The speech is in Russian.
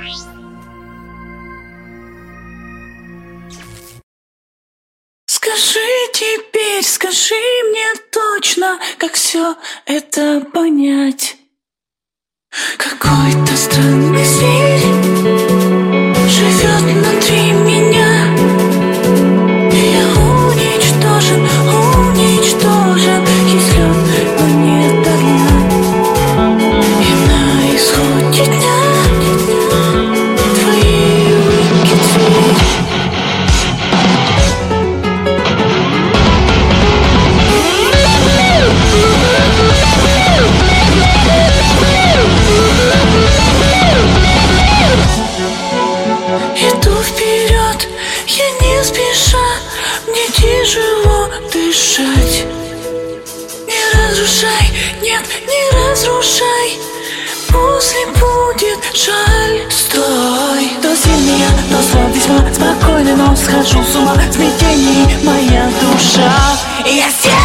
Скажи теперь, скажи мне точно, как все это понять. Какой-то странный зверь живет внутри меня. Я уничтожен, уничтожен. Есть лед, но нет огня. И на исходе дня твои улыбки цвет. Иду вперед, я не спеша, мне тяжело дышать. Не разрушай, нет, не разрушай, после будет жаль. Стой, то сильный я, то слаб весьма спокойный, но схожу с ума в смятении моя душа. И я